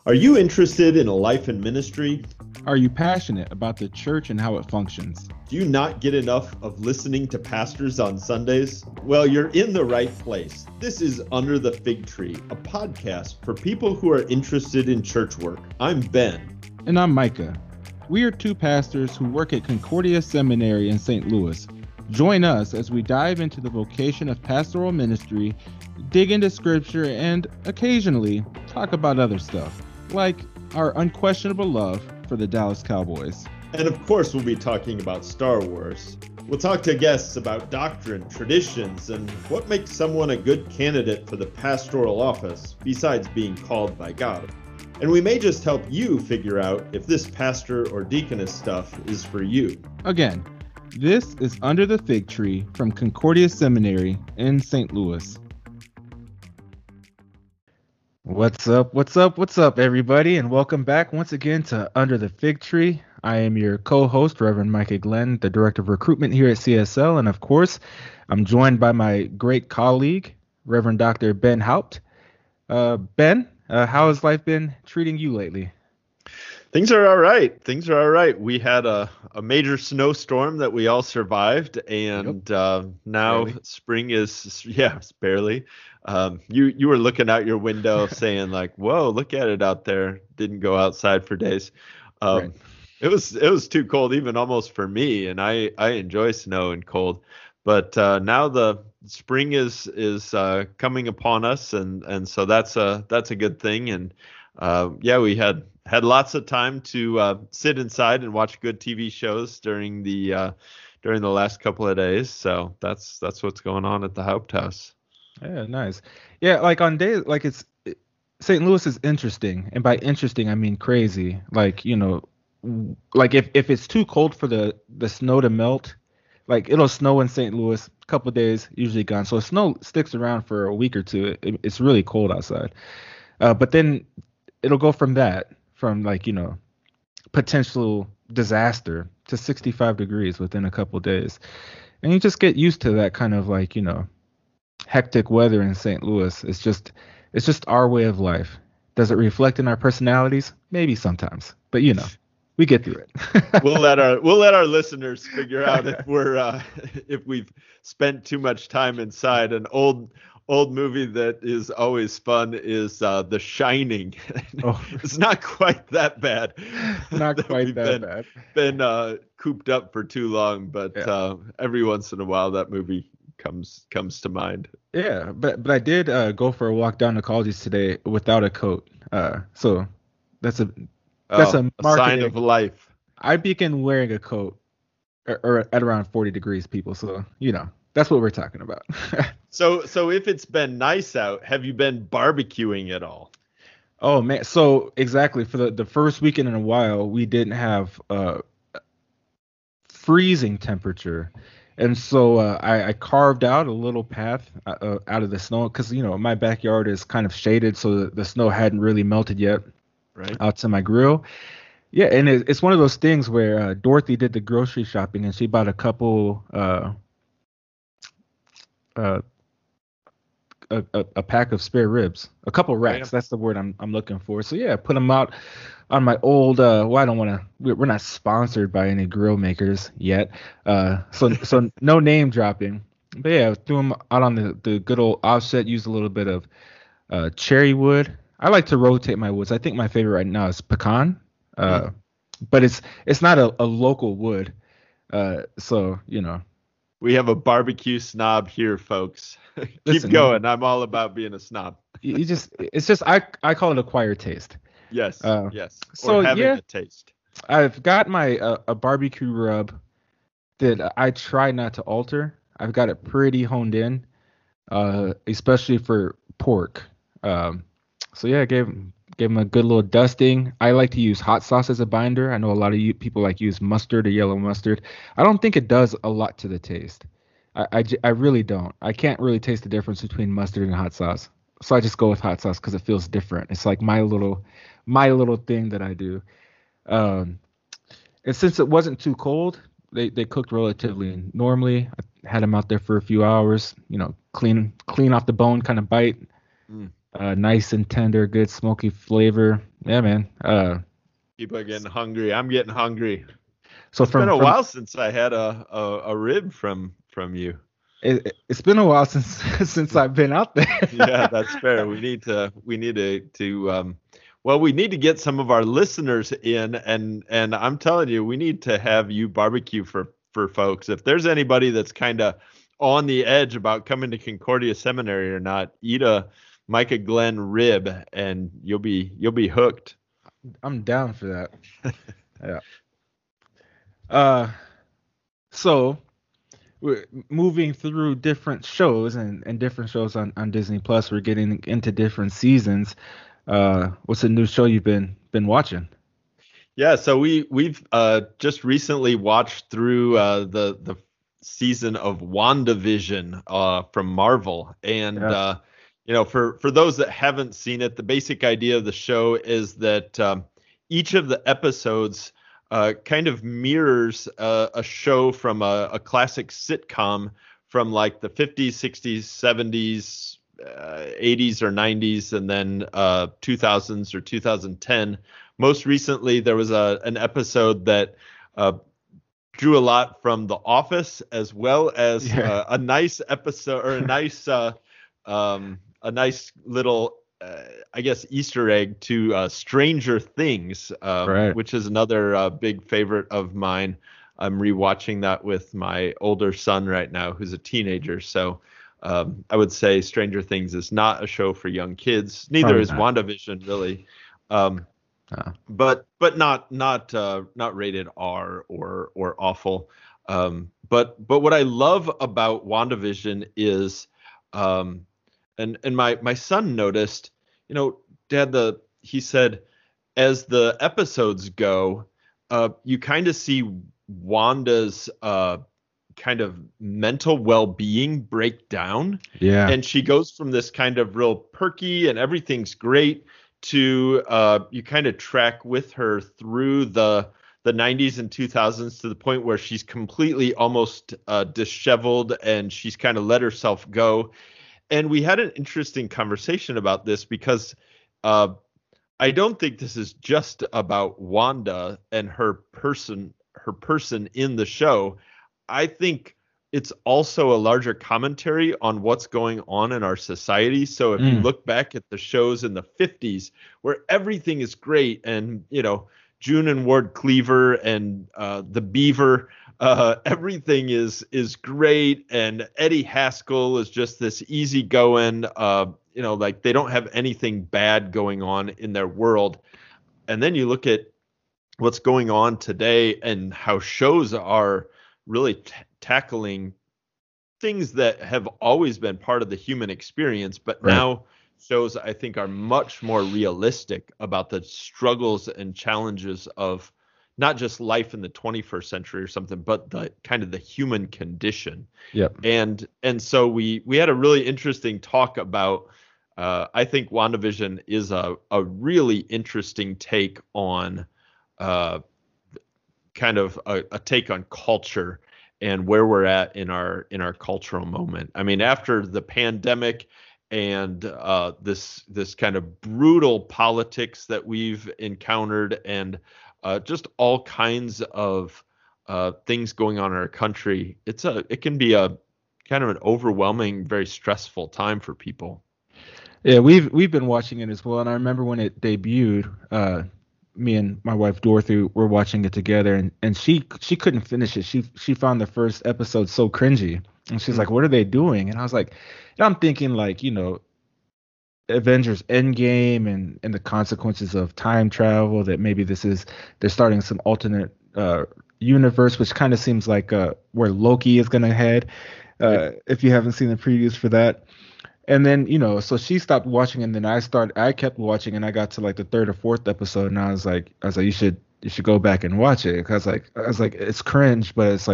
Are you interested in a life in ministry? Are you passionate about the church and how it functions? Do you not get enough of listening to pastors on Sundays? Well, you're in the right place. This is Under the Fig Tree, a podcast for people who are interested in church work. I'm Ben. And I'm Micah. We are two pastors who work at Concordia Seminary in St. Louis. Join us as we dive into the vocation of pastoral ministry, dig into scripture, and occasionally talk about other stuff, like our unquestionable love for the Dallas Cowboys. And of course, we'll be talking about Star Wars. We'll talk to guests about doctrine, traditions, and what makes someone a good candidate for the pastoral office, besides being called by God. And we may just help you figure out if this pastor or deaconess stuff is for you. Again, this is Under the Fig Tree from Concordia Seminary in St. Louis. What's up, everybody, and welcome back once again to Under the Fig Tree. I am your co-host, Reverend Micah Glenn, the Director of Recruitment here at CSL, and of course, I'm joined by my great colleague, Reverend Dr. Ben Haupt. Ben, how has life been treating you lately? Things are all right. We had a major snowstorm that we all survived, and now barely. Spring is, barely. You were looking out your window saying like, whoa, look at it out there. Didn't go outside for days. Right. It was too cold, even almost for me, and I enjoy snow and cold. But now the spring is coming upon us, and so that's a good thing. And we had lots of time to sit inside and watch good TV shows during the last couple of days. So that's what's going on at the Haupt House. Yeah, nice. Yeah, like on days like St. Louis is interesting, and by interesting I mean crazy. Like, you know, like if it's too cold for the snow to melt, like it'll snow in St. Louis a couple of days, usually gone. So snow sticks around for a week or two. It's really cold outside. But then it'll go from like, you know, potential disaster to 65 degrees within a couple of days. And you just get used to that kind of, like, you know, hectic weather in St. Louis. It's just our way of life. Does it reflect in our personalities? Maybe sometimes, but you know, we get through it. We'll let our listeners figure out if we've spent too much time inside. An old movie that is always fun is The Shining. Oh. It's not quite that bad. Not quite that bad. Been cooped up for too long, but every once in a while that movie comes to mind. Yeah, but I did go for a walk down to colleges today without a coat. So that's a sign of life. I begin wearing a coat or at around 40 degrees, people. So, you know, that's what we're talking about. So if it's been nice out, have you been barbecuing at all? Oh man, so exactly, for the first weekend in a while, we didn't have freezing temperature. And so I carved out a little path out of the snow because, you know, my backyard is kind of shaded, so the snow hadn't really melted yet. Right. Out to my grill. Yeah, and it's one of those things where Dorothy did the grocery shopping and she bought a couple a pack of spare ribs, a couple racks. That's the word I'm looking for. So yeah, put them out on my old. Well, I don't want to. We're not sponsored by any grill makers yet. So no name dropping. But yeah, threw them out on the good old offset. Used a little bit of cherry wood. I like to rotate my woods. I think my favorite right now is pecan. But it's not a local wood. So you know. We have a barbecue snob here, folks. Keep going. I'm all about being a snob. I call it acquired taste. Yes. Yes. So or having a taste. I've got my a barbecue rub that I try not to alter. I've got it pretty honed in, especially for pork. So yeah, I gave him a good little dusting. I like to use hot sauce as a binder. I know a lot of people like use mustard or yellow mustard. I don't think it does a lot to the taste. I really don't. I can't really taste the difference between mustard and hot sauce. So I just go with hot sauce because it feels different. It's like my little thing that I do. And since it wasn't too cold, they cooked relatively normally. I had them out there for a few hours. You know, clean off the bone kind of bite. Nice and tender, good smoky flavor. Yeah, man. People are getting hungry. I'm getting hungry. So It's been a from while since I had a rib from you. it's been a while since since I've been out Yeah, there. that's fair. We need to get some of our listeners in, and I'm telling you, we need to have you barbecue for folks. If there's anybody that's kind of on the edge about coming to Concordia Seminary or not, eat a Micah Glenn rib and you'll be hooked. I'm down for that. Yeah. Uh, so we're moving through different shows and different shows on Disney Plus. We're getting into different seasons. What's a new show you've been watching? Yeah, so we've just recently watched through the season of WandaVision from Marvel, and Yeah. for those that haven't seen it, the basic idea of the show is that each of the episodes kind of mirrors a show from a classic sitcom from like the 50s, 60s, 70s, 80s or 90s, and then 2000s or 2010. Most recently, there was an episode that uh, drew a lot from The Office, as well as Yeah. a nice episode or a nice little, I guess, Easter egg to Stranger Things, Right. which is another big favorite of mine. I'm rewatching that with my older son right now, who's a teenager. So I would say Stranger Things is not a show for young kids. Neither Probably is not. WandaVision, really. Um, Uh, but not rated R or awful. But what I love about WandaVision is, um, and my son noticed, Dad, he said, as the episodes go, you kind of see Wanda's kind of mental well-being break down, yeah. and she goes from this kind of real perky and everything's great to you kind of track with her through the 90s and 2000s to the point where she's completely almost disheveled and she's kind of let herself go. And we had an interesting conversation about this because uh, I don't think this is just about Wanda and her person in the show. I think it's also a larger commentary on what's going on in our society. So if you Mm, look back at the shows in the 50s where everything is great and, June and Ward Cleaver and the Beaver, everything is great, and Eddie Haskell is just this easygoing, like they don't have anything bad going on in their world. And then you look at what's going on today and how shows are really tackling things that have always been part of the human experience, but right. now shows I think are much more realistic about the struggles and challenges of not just life in the 21st century or something, but the kind of the human condition. Yep. And so we had a really interesting talk about I think WandaVision is a really interesting take on uh, kind of a take on culture and where we're at in our cultural moment. I mean, after the pandemic and this kind of brutal politics that we've encountered, and just all kinds of things going on in our country, it can be a kind of an overwhelming, very stressful time for people. Yeah, we've been watching it as well, and I remember when it debuted. Me and my wife Dorothy were watching it together, and she couldn't finish it. She found the first episode so cringy, and she's Mm. like, "What are they doing?" And I was like, and I'm thinking like, Avengers Endgame and the consequences of time travel. That maybe they're starting some alternate universe, which kind of seems like where Loki is gonna head. Right. If you haven't seen the previews for that. And then, so she stopped watching, and then I kept watching, and I got to like the third or fourth episode, and I was like, you should go back and watch it, because I was like, it's cringe, but it's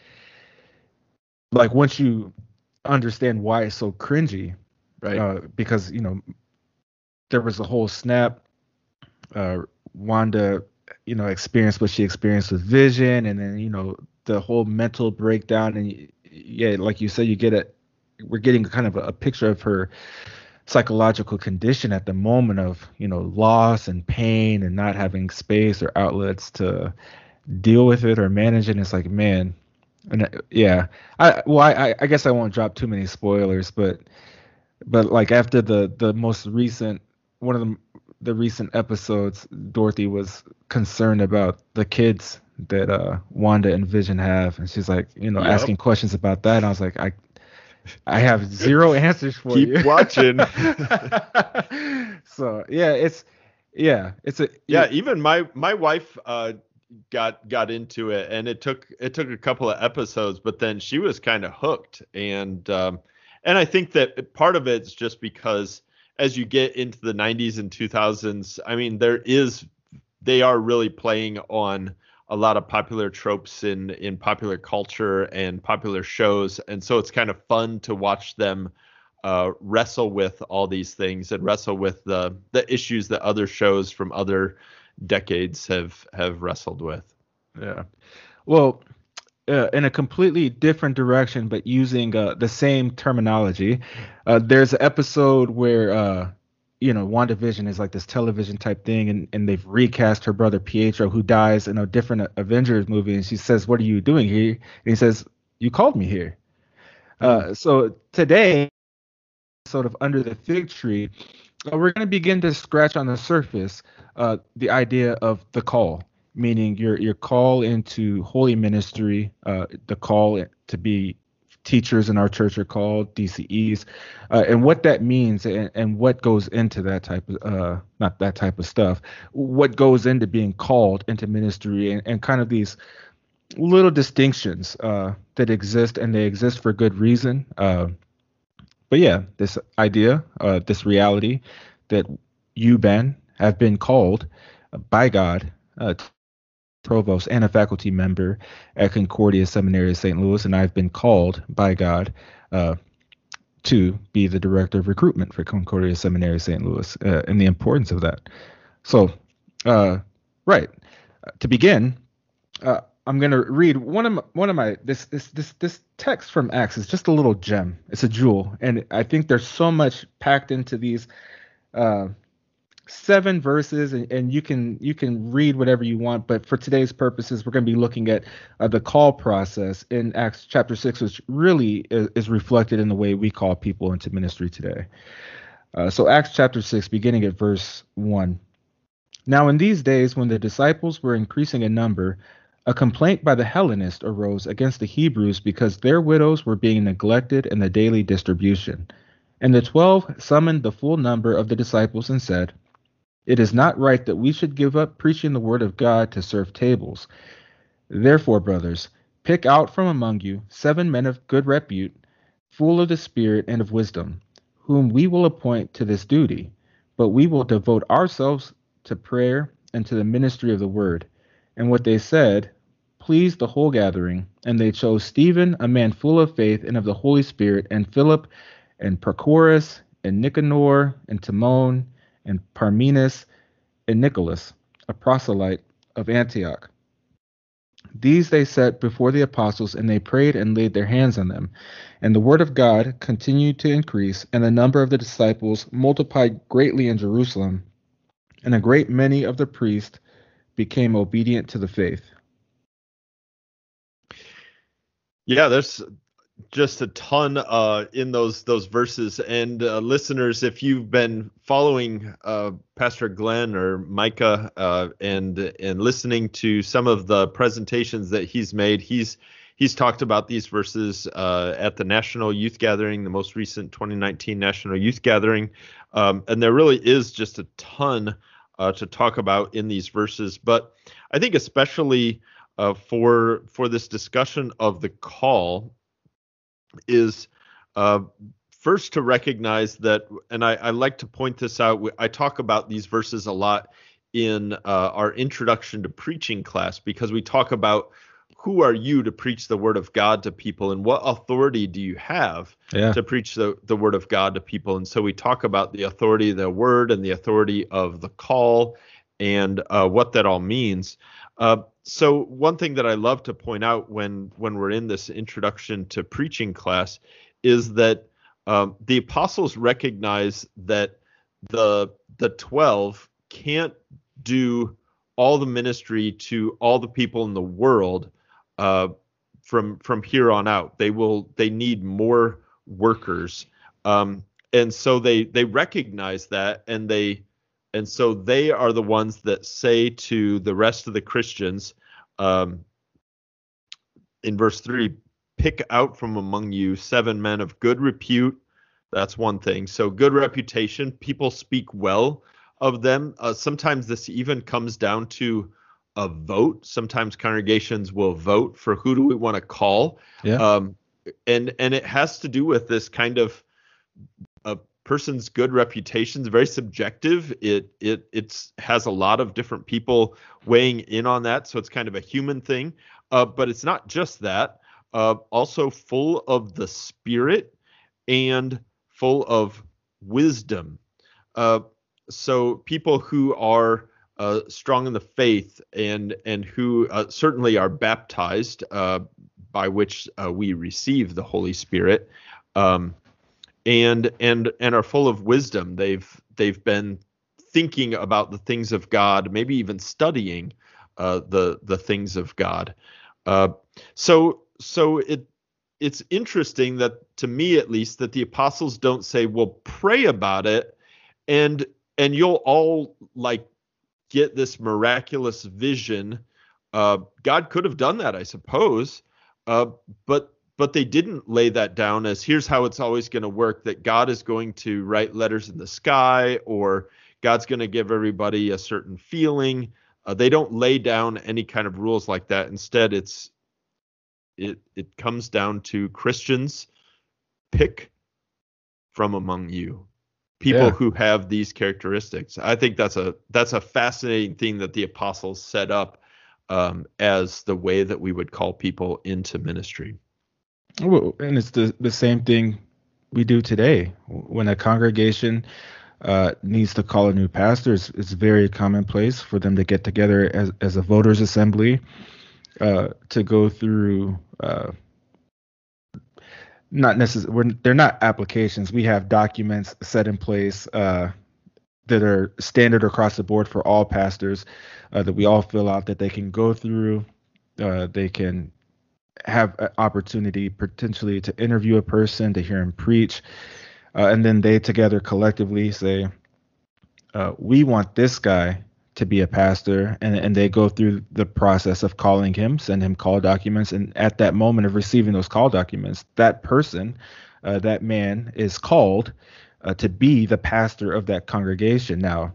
like once you understand why it's so cringy, Right. because there was a whole snap, uh, Wanda, experienced what she experienced with Vision, and then the whole mental breakdown, and yeah, like you said, we're getting kind of a picture of her psychological condition at the moment of, loss and pain and not having space or outlets to deal with it or manage it. And it's like, man, and yeah, I guess I won't drop too many spoilers, but like after the most recent one of the recent episodes, Dorothy was concerned about the kids that Wanda and Vision have, and she's like, Yep. asking questions about that. And I was like, I have zero answers for you. Keep watching. So it's a Yeah, even my wife got into it, and it took a couple of episodes, but then she was kind of hooked, and I think that part of it's just because as you get into the 90s and 2000s, I mean, they are really playing on a lot of popular tropes in popular culture and popular shows, and so it's kind of fun to watch them wrestle with all these things and wrestle with the issues that other shows from other decades have wrestled with. Yeah. Well, in a completely different direction, but using the same terminology, there's an episode where WandaVision is like this television type thing, and they've recast her brother Pietro, who dies in a different Avengers movie, and she says, "What are you doing here?" And he says, "You called me here." So today, sort of under the fig tree, we're going to begin to scratch on the surface the idea of the call, meaning your call into holy ministry, the call to be teachers in our church are called DCEs, and what that means and what goes into that type of not that type of stuff, what goes into being called into ministry, and kind of these little distinctions that exist, and they exist for good reason. But yeah, this idea, this reality that you, Ben, have been called by God, provost and a faculty member at Concordia Seminary of St. Louis, and I've been called by God to be the director of recruitment for Concordia Seminary of St. Louis, and the importance of that. So, right, to begin, I'm going to read one of my this text from Acts is just a little gem. It's a jewel, and I think there's so much packed into these 7 verses, and you can read whatever you want. But for today's purposes, we're going to be looking at the call process in Acts chapter 6, which really is reflected in the way we call people into ministry today. So Acts chapter 6, beginning at verse 1. Now in these days, when the disciples were increasing in number, a complaint by the Hellenists arose against the Hebrews because their widows were being neglected in the daily distribution. And the 12 summoned the full number of the disciples and said, "It is not right that we should give up preaching the word of God to serve tables. Therefore, brothers, pick out from among you 7 men of good repute, full of the Spirit and of wisdom, whom we will appoint to this duty. But we will devote ourselves to prayer and to the ministry of the word." And what they said pleased the whole gathering, and they chose Stephen, a man full of faith and of the Holy Spirit, and Philip, and Prochorus, and Nicanor, and Timon, and Parmenas, and Nicholas, a proselyte of Antioch. These they set before the apostles, and they prayed and laid their hands on them. And the word of God continued to increase, and the number of the disciples multiplied greatly in Jerusalem, and a great many of the priests became obedient to the faith. Yeah, there's just a ton in those verses. And listeners, if you've been following Pastor Glenn or Micah and listening to some of the presentations that he's made, he's talked about these verses at the National Youth Gathering, the most recent 2019 National Youth Gathering, and there really is just a ton to talk about in these verses. But I think especially for this discussion of the call is first to recognize that, and I like to point this out, I talk about these verses a lot in our introduction to preaching class, because we talk about who are you to preach the word of God to people, and what authority do you have to preach the word of God to people. And so we talk about the authority of the word and the authority of the call, and what that all means. So one thing that I love to point out when we're in this introduction to preaching class is that the apostles recognize that the 12 can't do all the ministry to all the people in the world from here on out. They need more workers, and so they recognize that, and so they are the ones that say to the rest of the Christians, in verse 3, pick out from among you 7 men of good repute. That's one thing. So good reputation, people speak well of them. Sometimes this even comes down to a vote. Sometimes congregations will vote for who do we want to call. Yeah. And it has to do with this kind of a person's good reputation is very subjective. It has a lot of different people weighing in on that, so it's kind of a human thing. But it's not just that. Also full of the Spirit and full of wisdom. So people who are strong in the faith and who certainly are baptized, by which we receive the Holy Spirit, and are full of wisdom. They've been thinking about the things of God, maybe even studying the things of God. So it's interesting that, to me at least, that the apostles don't say, well, pray about it and you'll all like get this miraculous vision. God could have done that, I suppose, but they didn't lay that down as here's how it's always going to work, that God is going to write letters in the sky, or God's going to give everybody a certain feeling. They don't lay down any kind of rules like that. Instead, it comes down to Christians pick from among you people who have these characteristics. I think that's a fascinating thing that the apostles set up as the way that we would call people into ministry. Well, and it's the same thing we do today. When a congregation needs to call a new pastor, it's very commonplace for them to get together as a voters assembly to go through not necessarily, they're not applications. We have documents set in place that are standard across the board for all pastors that we all fill out, that they can go through. They can have an opportunity potentially to interview a person, to hear him preach, and then they together collectively say, we want this guy to be a pastor, and they go through the process of calling him, send him call documents, and at that moment of receiving those call documents, that person, that man is called to be the pastor of that congregation. Now,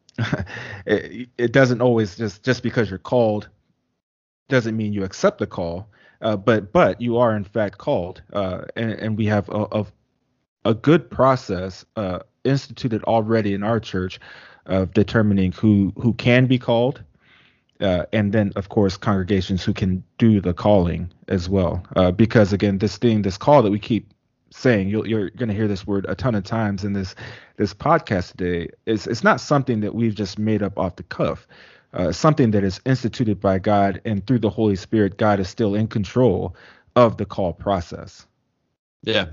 it doesn't always just because you're called doesn't mean you accept the call, but you are in fact called, and we have a good process instituted already in our church of determining who can be called, and then of course congregations who can do the calling as well. Because again, this call that we keep saying, you're going to hear this word a ton of times in this podcast today. It's not something that we've just made up off the cuff. Something that is instituted by God, and through the Holy Spirit, God is still in control of the call process. Yeah.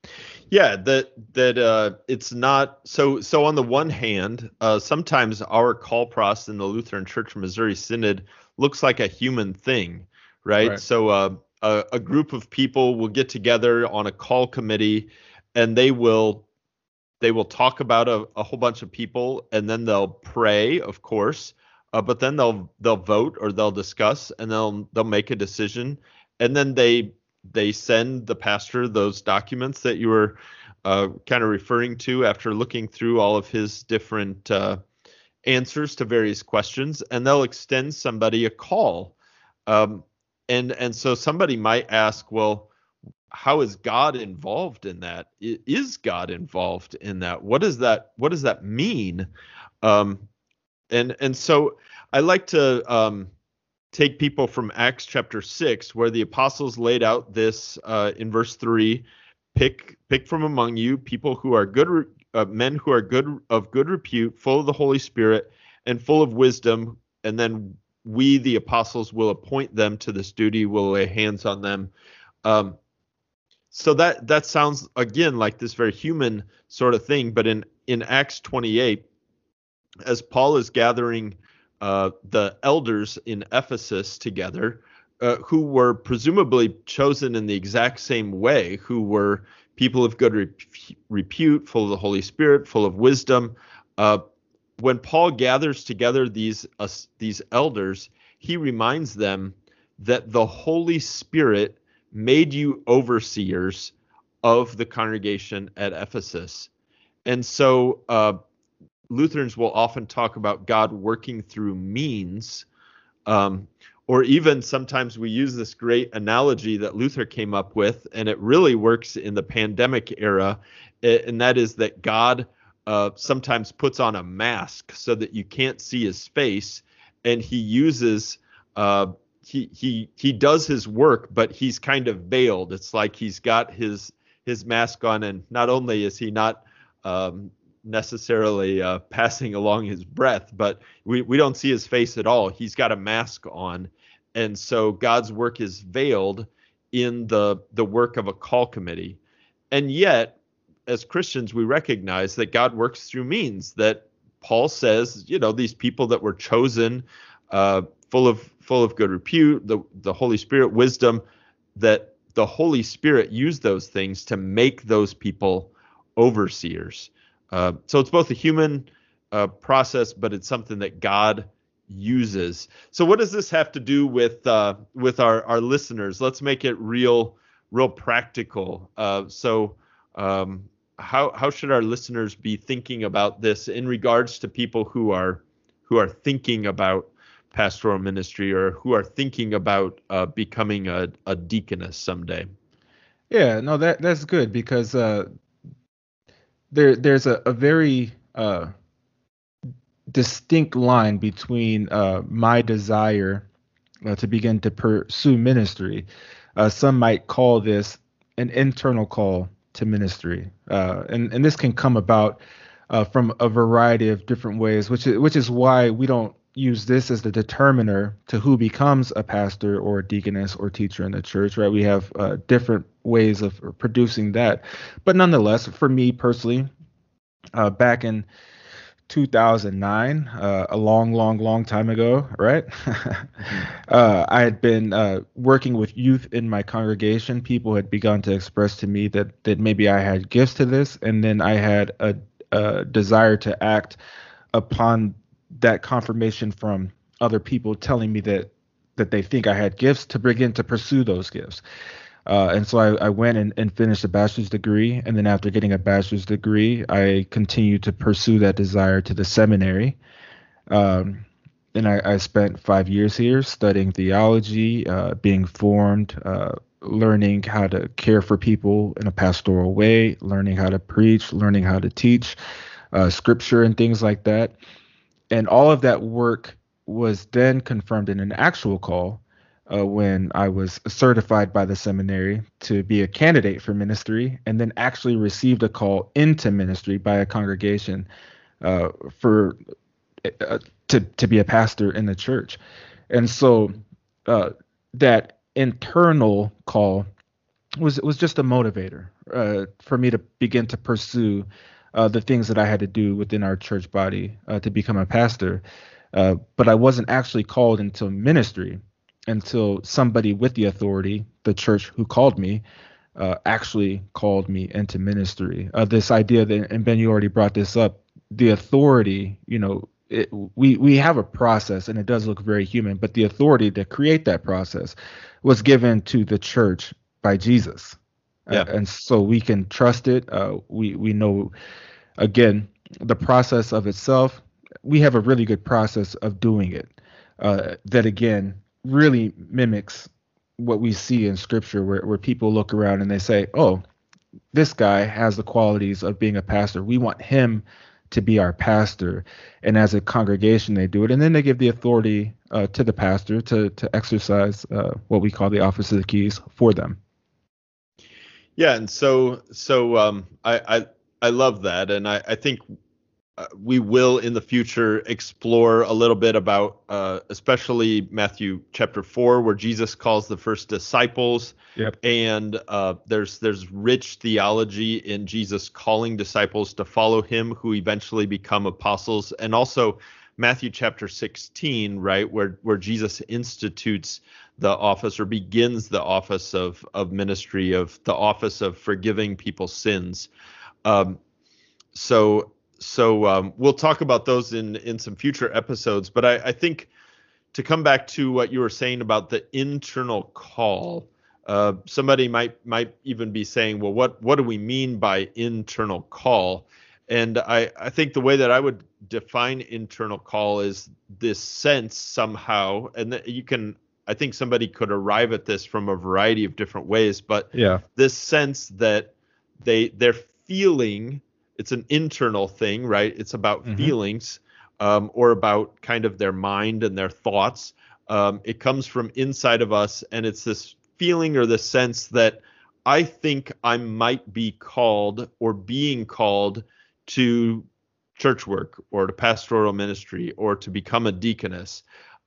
That it's not so. On the one hand, sometimes our call process in the Lutheran Church Missouri Synod looks like a human thing, right? So a group of people will get together on a call committee, and they will talk about a whole bunch of people, and then they'll pray, of course, but then they'll vote, or they'll discuss, and they'll make a decision, and then they send the pastor those documents that you were kind of referring to after looking through all of his different answers to various questions, and they'll extend somebody a call. And so somebody might ask, well, how is God involved in that? Is God involved in that? What does that mean? And so I like to take people from Acts chapter 6, where the apostles laid out this in verse 3, pick from among you people who are good, men who are of good repute, full of the Holy Spirit and full of wisdom, and then we, the apostles, will appoint them to this duty, will lay hands on them. So that sounds again like this very human sort of thing, but in Acts 28, as Paul is gathering the elders in Ephesus together, who were presumably chosen in the exact same way, who were people of good repute, full of the Holy Spirit, full of wisdom. Uh, when Paul gathers together these elders, he reminds them that the Holy Spirit made you overseers of the congregation at Ephesus. And so Lutherans will often talk about God working through means, or even sometimes we use this great analogy that Luther came up with, and it really works in the pandemic era, and that is that God sometimes puts on a mask so that you can't see his face, and he uses he does his work, but he's kind of veiled. It's like he's got his mask on, and not only is he not necessarily passing along his breath, but we don't see his face at all. He's got a mask on, and so God's work is veiled in the work of a call committee. And yet, as Christians, we recognize that God works through means. That Paul says, these people that were chosen, full of good repute, the Holy Spirit, wisdom, that the Holy Spirit used those things to make those people overseers. So it's both a human process, but it's something that God uses. So what does this have to do with our listeners? Let's make it real practical. So how should our listeners be thinking about this in regards to people who are thinking about pastoral ministry, or who are thinking about becoming a deaconess someday? Yeah, no, that's good, because there's a very distinct line between my desire to begin to pursue ministry. Some might call this an internal call to ministry, and this can come about from a variety of different ways, which is why we don't use this as the determiner to who becomes a pastor or a deaconess or teacher in the church, right? We have different ways of producing that. But nonetheless, for me personally, back in 2009, a long time ago, right? I had been working with youth in my congregation. People had begun to express to me that maybe I had gifts to this, and then I had a desire to act upon that confirmation from other people telling me that they think I had gifts, to begin to pursue those gifts. And so I went and finished a bachelor's degree. And then after getting a bachelor's degree, I continued to pursue that desire to the seminary. And I spent 5 years here studying theology, being formed, learning how to care for people in a pastoral way, learning how to preach, learning how to teach scripture and things like that. And all of that work was then confirmed in an actual call when I was certified by the seminary to be a candidate for ministry, and then actually received a call into ministry by a congregation for to be a pastor in the church. And so that internal call was just a motivator for me to begin to pursue the things that I had to do within our church body to become a pastor. But I wasn't actually called into ministry until somebody with the authority, the church who called me, actually called me into ministry. This idea that, and Ben, you already brought this up, the authority, we have a process, and it does look very human, but the authority to create that process was given to the church by Jesus. Yeah. And so we can trust it. We know, again, the process of itself. We have a really good process of doing it that, again, really mimics what we see in Scripture, where people look around and they say, oh, this guy has the qualities of being a pastor. We want him to be our pastor. And as a congregation, they do it. And then they give the authority to the pastor to exercise what we call the office of the keys for them. Yeah, and so I love that, and I think we will in the future explore a little bit about, especially Matthew chapter 4, where Jesus calls the first disciples. Yep. And there's rich theology in Jesus calling disciples to follow him, who eventually become apostles. And also Matthew chapter 16, right, where Jesus institutes the office, or begins the office of ministry, of the office of forgiving people's sins. Um, so we'll talk about those in some future episodes. But I think, to come back to what you were saying about the internal call, somebody might even be saying, well, what do we mean by internal call? And I think the way that I would define internal call is this sense somehow, and I think somebody could arrive at this from a variety of different ways, but Yeah. this sense that they're feeling. It's an internal thing, right? It's about feelings, or about kind of their mind and their thoughts. It comes from inside of us, and it's this feeling or this sense that I think I might be called or being called to church work or to pastoral ministry or to become a deaconess.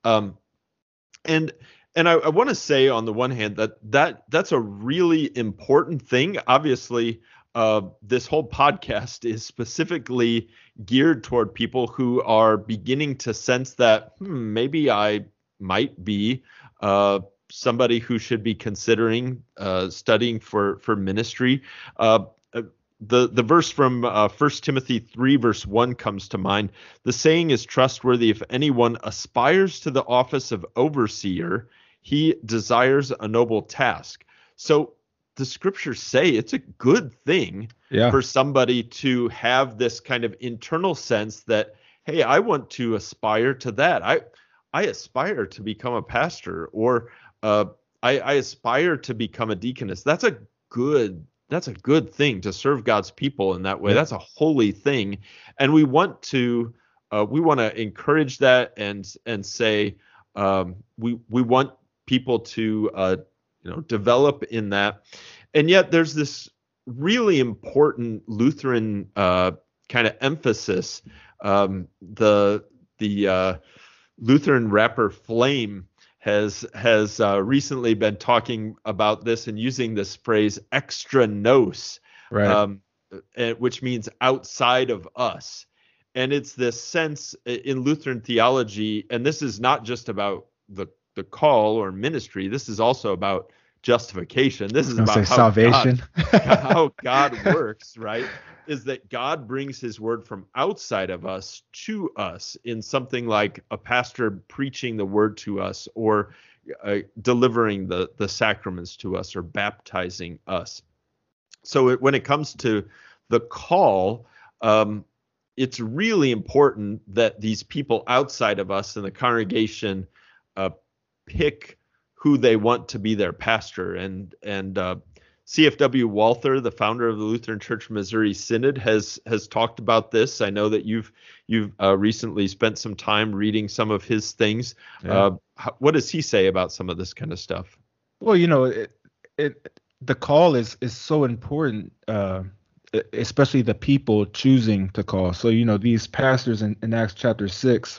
And I want to say, on the one hand, that's a really important thing. Obviously, this whole podcast is specifically geared toward people who are beginning to sense that maybe I might be somebody who should be considering studying for ministry. The verse from 1 Timothy 3 verse 1 comes to mind. The saying is trustworthy: if anyone aspires to the office of overseer, he desires a noble task. So the scriptures say it's a good thing for somebody to have this kind of internal sense that, hey, I want to aspire to that. I aspire to become a pastor, or I aspire to become a deaconess. That's a good thing, to serve God's people in that way. That's a holy thing, and we want to encourage that and say we want people to develop in that. And yet there's this really important Lutheran kind of emphasis. The Lutheran rapper Flame has recently been talking about this and using this phrase extra nos, Right. Which means outside of us. And it's this sense in Lutheran theology, and this is not just about the call or ministry. This is also about justification. This is about how salvation. how God works, right? Is that God brings his word from outside of us to us in something like a pastor preaching the word to us, or delivering the sacraments to us, or baptizing us. So when it comes to the call, it's really important that these people outside of us in the congregation pick who they want to be their pastor. And CFW Walther, the founder of the Lutheran Church Missouri Synod, has talked about this. I know that you've recently spent some time reading some of his things. Yeah. What does he say about some of this kind of stuff? Well, the call is so important, especially the people choosing to call. So, these pastors in Acts chapter 6,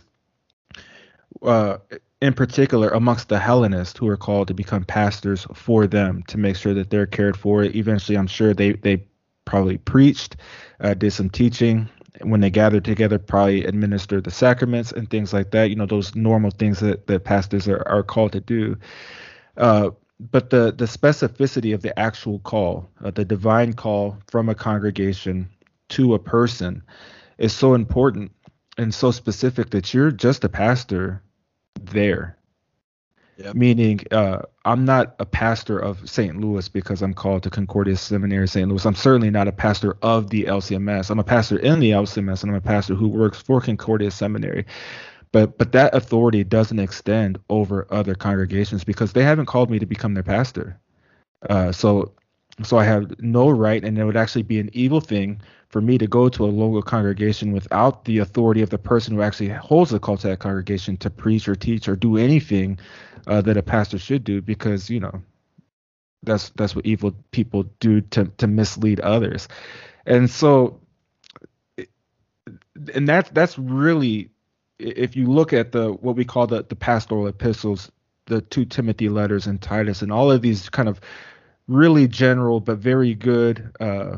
in particular amongst the Hellenists, who are called to become pastors for them, to make sure that they're cared for. Eventually, I'm sure they probably preached, did some teaching. When they gathered together, probably administered the sacraments and things like that. Those normal things that pastors are called to do. But the specificity of the actual call, the divine call from a congregation to a person, is so important and so specific that you're just a pastor there. Yep. Meaning, I'm not a pastor of St. Louis because I'm called to Concordia Seminary, St. Louis. I'm certainly not a pastor of the LCMS. I'm a pastor in the LCMS, and I'm a pastor who works for Concordia Seminary. But that authority doesn't extend over other congregations because they haven't called me to become their pastor. So I have no right, and it would actually be an evil thing for me to go to a local congregation without the authority of the person who actually holds the call to that congregation to preach or teach or do anything that a pastor should do, because that's what evil people do to mislead others. And so and that's really, if you look at the what we call the pastoral epistles, the two Timothy letters and Titus, and all of these kind of really general but very good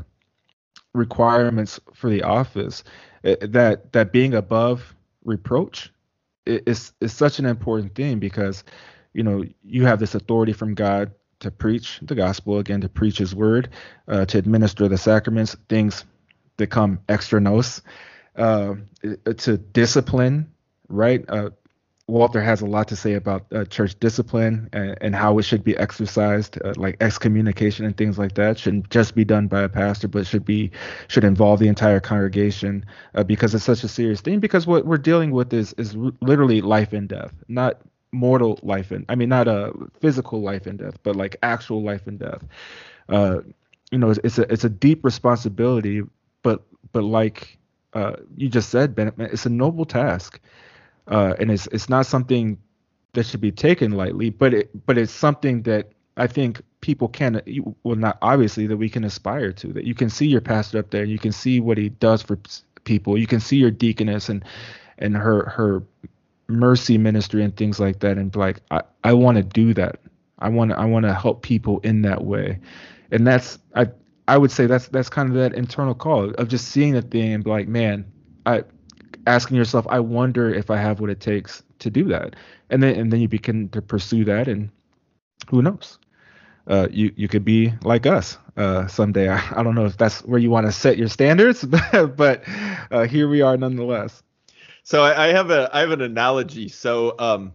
requirements for the office, that being above reproach is such an important thing, because you have this authority from God to preach the gospel, again, to preach his word, to administer the sacraments, things that come extra nos, to discipline, right? Walter has a lot to say about church discipline, and how it should be exercised, like excommunication and things like that shouldn't just be done by a pastor, but should involve the entire congregation, because it's such a serious thing. Because what we're dealing with is literally life and death, not mortal life and I mean not a physical life and death, but like actual life and death. Uh, it's a deep responsibility, but like you just said, Bennett, it's a noble task. And it's not something that should be taken lightly, but it's something that I think people can, well, not obviously, that we can aspire to. That you can see your pastor up there, and you can see what he does for people. You can see your deaconess and her mercy ministry and things like that, and be like, I want to do that. I want to help people in that way, and I would say that's kind of that internal call of just seeing the thing and be like, man, asking yourself, I wonder if I have what it takes to do that, and then you begin to pursue that, and who knows, you could be like us someday. I don't know if that's where you want to set your standards, but here we are nonetheless. So I have an analogy. So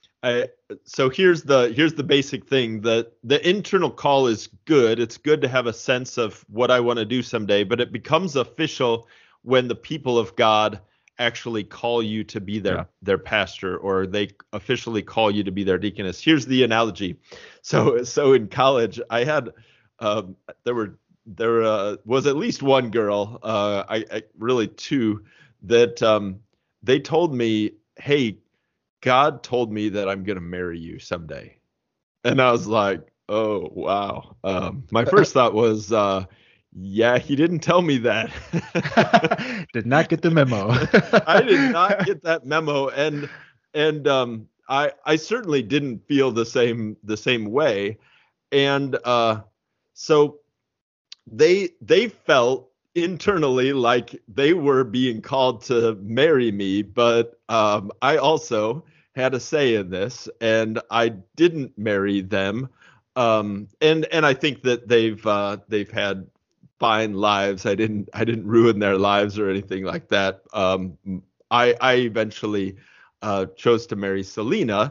here's the basic thing. The internal call is good. It's good to have a sense of what I want to do someday, but it becomes official when the people of God actually call you to be their pastor, or they officially call you to be their deaconess. Here's the analogy. So in college, I had there was at least one girl, I really two, that they told me, hey, God told me that I'm gonna marry you someday. And I was like, oh wow. My first thought was, yeah, he didn't tell me that. Did not get the memo. I did not get that memo, and I certainly didn't feel the same way, and so they felt internally like they were being called to marry me, but I also had a say in this, and I didn't marry them, and I think that they've had fine lives. I didn't ruin their lives or anything like that. I eventually chose to marry Selena,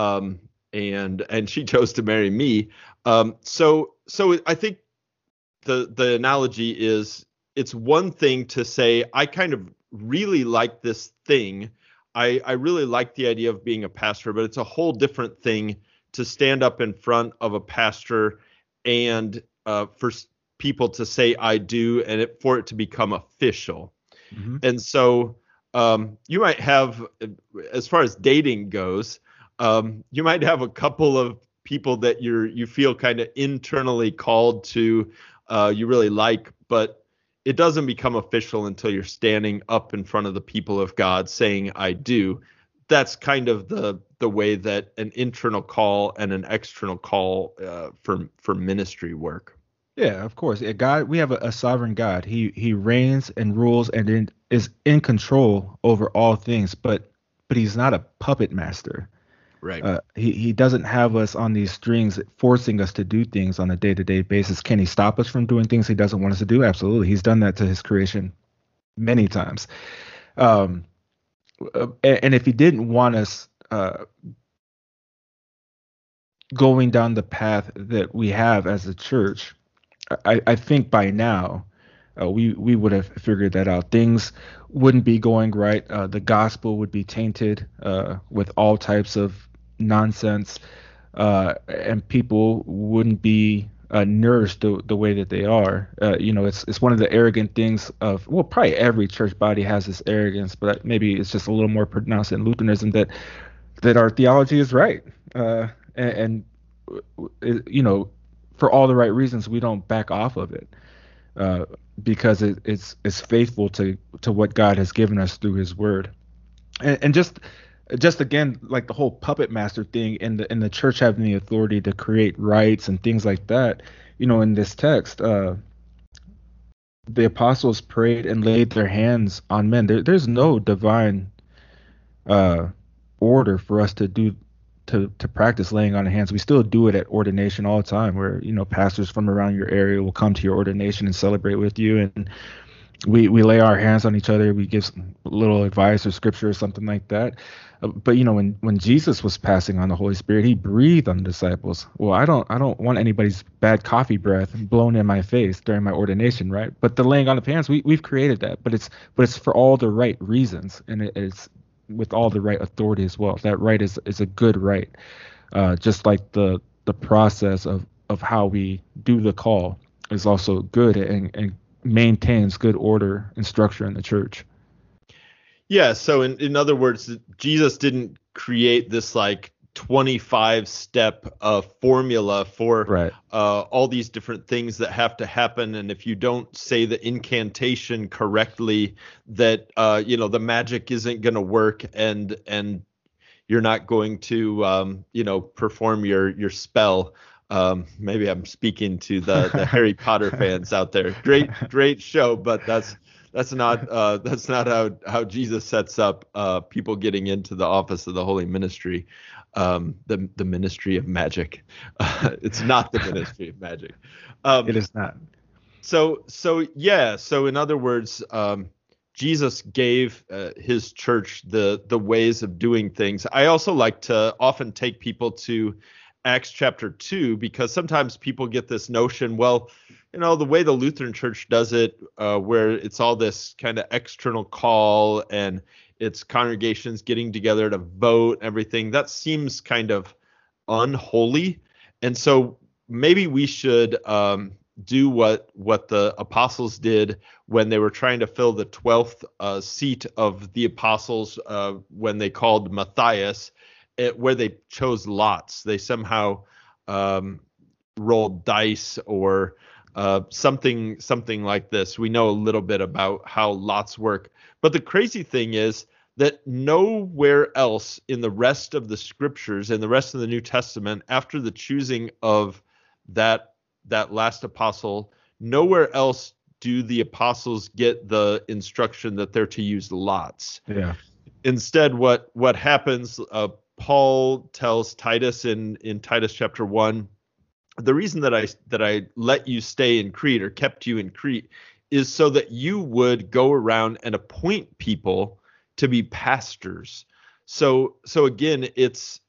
and she chose to marry me. So I think the analogy is, it's one thing to say, I kind of really like this thing. I really like the idea of being a pastor, but it's a whole different thing to stand up in front of a pastor and for people to say I do, and for it to become official. Mm-hmm. And so you might have, as far as dating goes, you might have a couple of people that you feel kind of internally called to, you really like, but it doesn't become official until you're standing up in front of the people of God saying I do. That's kind of the way that an internal call and an external call for ministry work. Yeah, of course. God, we have a sovereign God. He reigns and rules and is in control over all things, but he's not a puppet master. Right. He doesn't have us on these strings forcing us to do things on a day-to-day basis. Can he stop us from doing things he doesn't want us to do? Absolutely. He's done that to his creation many times. And if he didn't want us going down the path that we have as a church, I think by now we would have figured that out. Things wouldn't be going right. The gospel would be tainted with all types of nonsense, and people wouldn't be nourished the way that they are. It's one of the arrogant things of, well, probably every church body has this arrogance, but maybe it's just a little more pronounced in Lutheranism, that our theology is right, and for all the right reasons, we don't back off of it. because it's faithful to what God has given us through His Word. And just again, like the whole puppet master thing, and the church having the authority to create rites and things like that. In this text, the apostles prayed and laid their hands on men. There's no divine uh, order for us to do to practice laying on of hands. We still do it at ordination all the time, where pastors from around your area will come to your ordination and celebrate with you, and we lay our hands on each other. We give some little advice or scripture or something like that. But when Jesus was passing on the Holy Spirit, He breathed on the disciples. Well, I don't want anybody's bad coffee breath blown in my face during my ordination, right? But the laying on of hands, we've created that, but it's for all the right reasons, and it's with all the right authority as well. That right is a good right, just like the process of how we do the call is also good and maintains good order and structure in the church. Yeah. So in other words, Jesus didn't create this like 25-step formula for Right. all these different things that have to happen. And if you don't say the incantation correctly, that the magic isn't going to work, and you're not going to perform your spell. Maybe I'm speaking to the Harry Potter fans out there. Great show, but that's not how Jesus sets up people getting into the office of the holy ministry, the ministry of magic. It's not the ministry of magic. It is not. So yeah. So in other words, Jesus gave His church the ways of doing things. I also like to often take people to Acts chapter 2, because sometimes people get this notion, well, the way the Lutheran Church does it, where it's all this kind of external call and it's congregations getting together to vote, everything, that seems kind of unholy. And so maybe we should do what the apostles did when they were trying to fill the 12th seat of the apostles, when they called Matthias, where they chose lots. They somehow rolled dice or something like this. We know a little bit about how lots work. But the crazy thing is that nowhere else in the rest of the scriptures and the rest of the New Testament, after the choosing of that last apostle, nowhere else do the apostles get the instruction that they're to use lots. Yeah. Instead, what happens, Paul tells Titus in Titus chapter 1, the reason that I let you stay in Crete or kept you in Crete is so that you would go around and appoint people to be pastors. So again, it's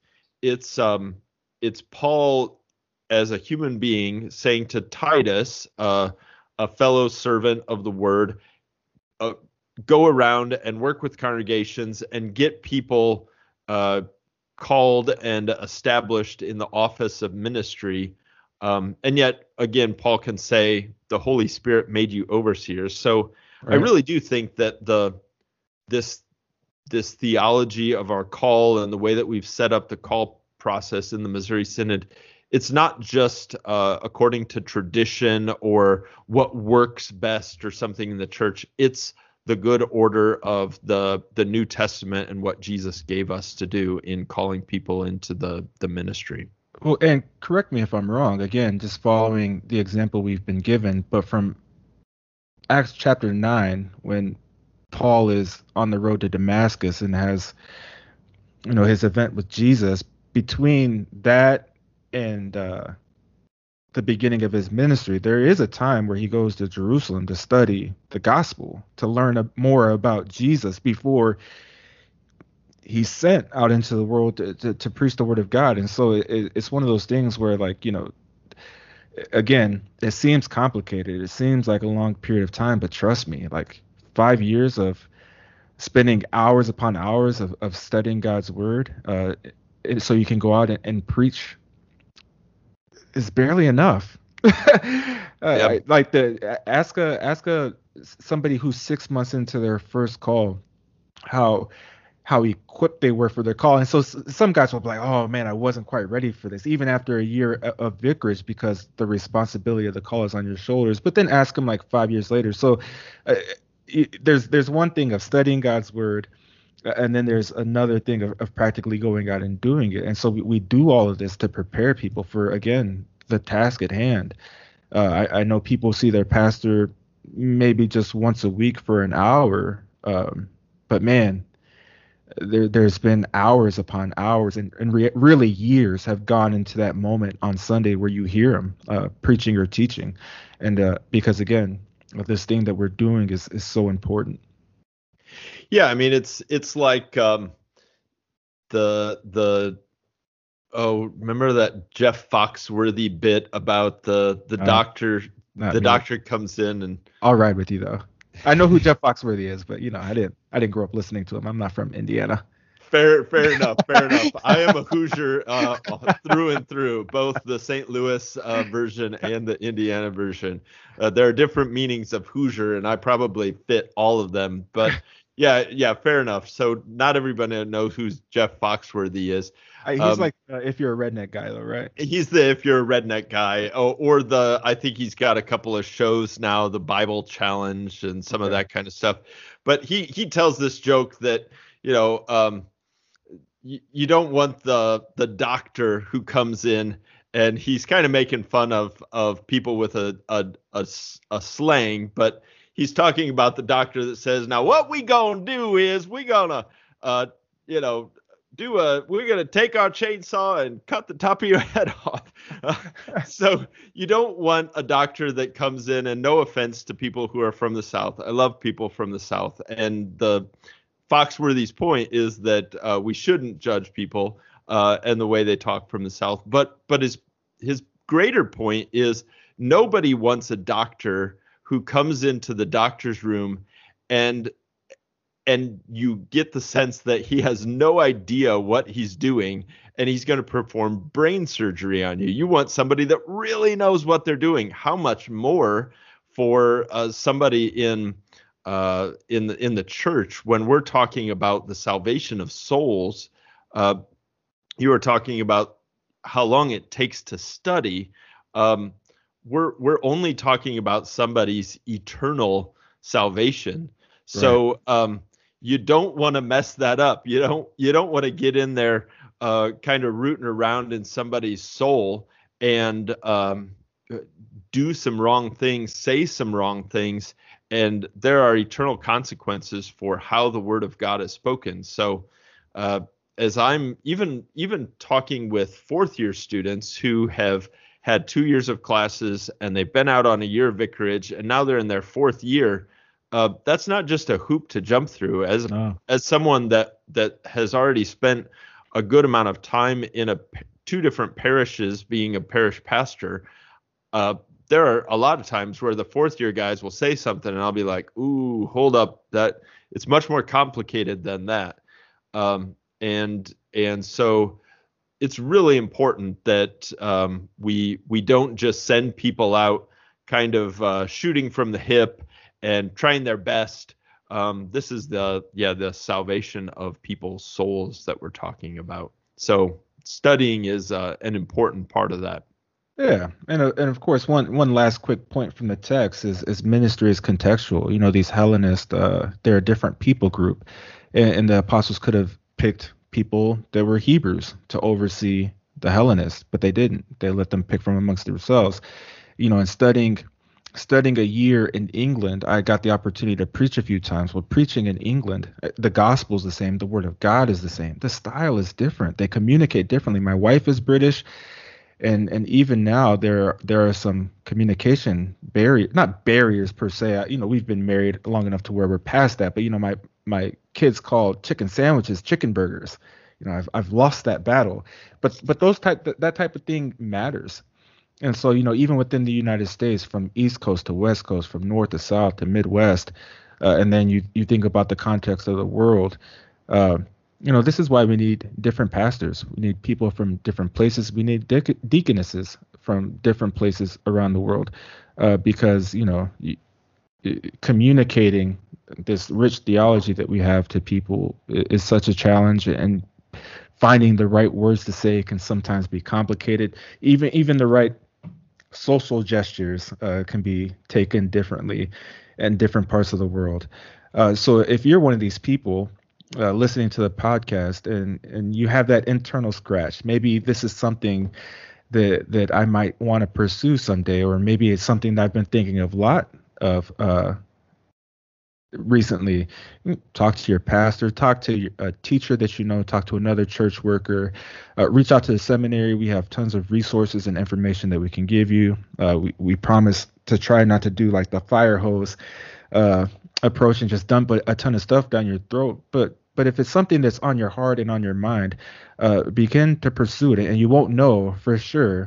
Paul as a human being saying to Titus, a fellow servant of the word, go around and work with congregations and get people called and established in the office of ministry. And yet, again, Paul can say the Holy Spirit made you overseers. So right. I really do think that this theology of our call and the way that we've set up the call process in the Missouri Synod, it's not just according to tradition or what works best or something in the church. It's the good order of the New Testament and what Jesus gave us to do in calling people into the ministry. Well, and correct me if I'm wrong, again, just following the example we've been given, but from Acts chapter 9, when Paul is on the road to Damascus and has, his event with Jesus, between that and the beginning of his ministry, there is a time where he goes to Jerusalem to study the gospel, to learn more about Jesus before he's sent out into the world to preach the word of God. And so it's one of those things where, like, again, it seems complicated. It seems like a long period of time, but trust me, like 5 years of spending hours upon hours of studying God's word, so you can go out and preach, is barely enough. Yep. Like ask somebody who's 6 months into their first call how how equipped they were for their call. And so some guys will be like, "Oh man, I wasn't quite ready for this," even after a year of vicarage, because the responsibility of the call is on your shoulders. But then ask them like 5 years later. So uh, there's one thing of studying God's word, and then there's another thing of practically going out and doing it. And so we do all of this to prepare people for, again, the task at hand. I know people see their pastor maybe just once a week for an hour, but man, there's been hours upon hours, and really years have gone into that moment on Sunday where you hear him preaching or teaching, and because again, this thing that we're doing is so important. Yeah, I mean it's like the oh, remember that Jeff Foxworthy bit about the doctor? The doctor comes in and I'll ride with you though. I know who Jeff Foxworthy is, but I didn't grow up listening to him. I'm not from Indiana. Fair enough. I am a Hoosier through and through, both the St. Louis version and the Indiana version. There are different meanings of Hoosier, and I probably fit all of them. But yeah, fair enough. So not everybody knows who Jeff Foxworthy is. He's like if you're a redneck guy, though, right? He's the if you're a redneck guy, or the I think he's got a couple of shows now, the Bible Challenge and some of that kind of stuff. But he tells this joke that you don't want the doctor who comes in and he's kind of making fun of people with a slang, but he's talking about the doctor that says, now what we gonna do is we're gonna we're going to take our chainsaw and cut the top of your head off. So you don't want a doctor that comes in, and no offense to people who are from the South. I love people from the South. And the Foxworthy's point is that we shouldn't judge people and the way they talk from the South. But his greater point is nobody wants a doctor who comes into the doctor's room and you get the sense that he has no idea what he's doing and he's going to perform brain surgery on you. You want somebody that really knows what they're doing. How much more for somebody in the church when we're talking about the salvation of souls? You were talking about how long it takes to study. We're only talking about somebody's eternal salvation. So you don't want to mess that up. You don't want to get in there kind of rooting around in somebody's soul and do some wrong things, say some wrong things, and there are eternal consequences for how the word of God is spoken. So as I'm even talking with fourth year students who have had 2 years of classes and they've been out on a year of vicarage and now they're in their fourth year, that's not just a hoop to jump through. As someone that has already spent a good amount of time in two different parishes being a parish pastor, there are a lot of times where the fourth year guys will say something and I'll be like, ooh, hold up, that it's much more complicated than that. And so it's really important that we don't just send people out kind of shooting from the hip and trying their best. This is the salvation of people's souls that we're talking about. So studying is an important part of that. Yeah, and of course, one last quick point from the text is ministry is contextual. These Hellenists, they're a different people group, and the apostles could have picked people that were Hebrews to oversee the Hellenists, but they didn't. They let them pick from amongst themselves. And studying a year in England, I got the opportunity to preach a few times. Well, preaching in England, the gospel is the same. The word of God is the same. The style is different. They communicate differently. My wife is British, and even now there are some communication not barriers per se. We've been married long enough to where we're past that. But my kids call chicken sandwiches chicken burgers. I've lost that battle. But that type of thing matters. And so, even within the United States, from East Coast to West Coast, from North to South to Midwest, and then you think about the context of the world, this is why we need different pastors. We need people from different places. We need deaconesses from different places around the world, because, communicating this rich theology that we have to people is such a challenge, and finding the right words to say can sometimes be complicated. Even the right social gestures can be taken differently in different parts of the world. So if you're one of these people listening to the podcast and you have that internal scratch, maybe this is something that I might want to pursue someday, or maybe it's something that I've been thinking of a lot of recently. Talk to your pastor, talk to a teacher that you know, talk to another church worker, reach out to the seminary. We have tons of resources and information that we can give you. We promise to try not to do like the fire hose approach and just dump a ton of stuff down your throat. But if it's something that's on your heart and on your mind, begin to pursue it, and you won't know for sure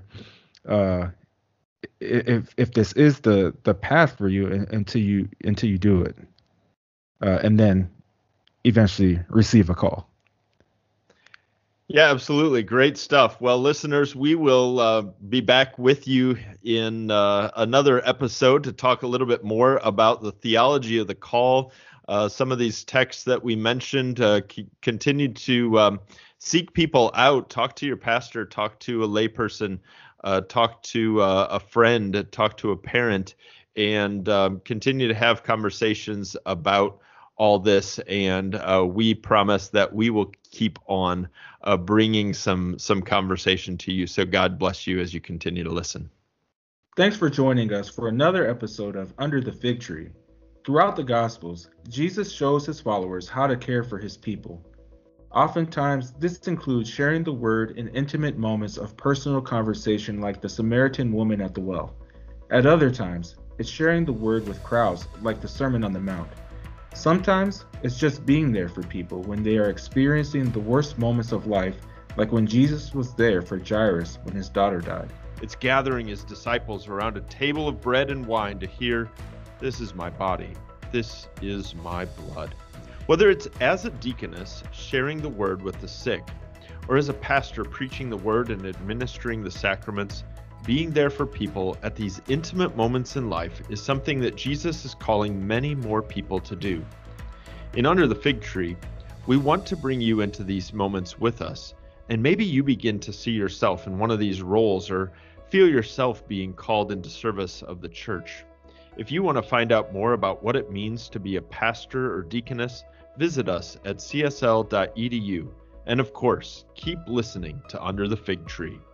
if this is the path for you until you do it, and then eventually receive a call. Yeah, absolutely. Great stuff. Well, listeners, we will be back with you in another episode to talk a little bit more about the theology of the call. Some of these texts that we mentioned, continue to seek people out. Talk to your pastor, talk to a layperson, talk to a friend, talk to a parent, and continue to have conversations about all this. And we promise that we will keep on bringing some conversation to you. So God bless you as you continue to listen. Thanks for joining us for another episode of Under the Fig Tree. Throughout the Gospels, Jesus shows his followers how to care for his people. Oftentimes, this includes sharing the word in intimate moments of personal conversation like the Samaritan woman at the well. At other times, it's sharing the word with crowds like the Sermon on the Mount. Sometimes, it's just being there for people when they are experiencing the worst moments of life, like when Jesus was there for Jairus when his daughter died. It's gathering his disciples around a table of bread and wine to hear, "This is my body, this is my blood." Whether it's as a deaconess sharing the word with the sick, or as a pastor preaching the word and administering the sacraments, being there for people at these intimate moments in life is something that Jesus is calling many more people to do. In Under the Fig Tree, we want to bring you into these moments with us, and maybe you begin to see yourself in one of these roles or feel yourself being called into service of the church. If you want to find out more about what it means to be a pastor or deaconess, visit us at csl.edu. And of course, keep listening to Under the Fig Tree.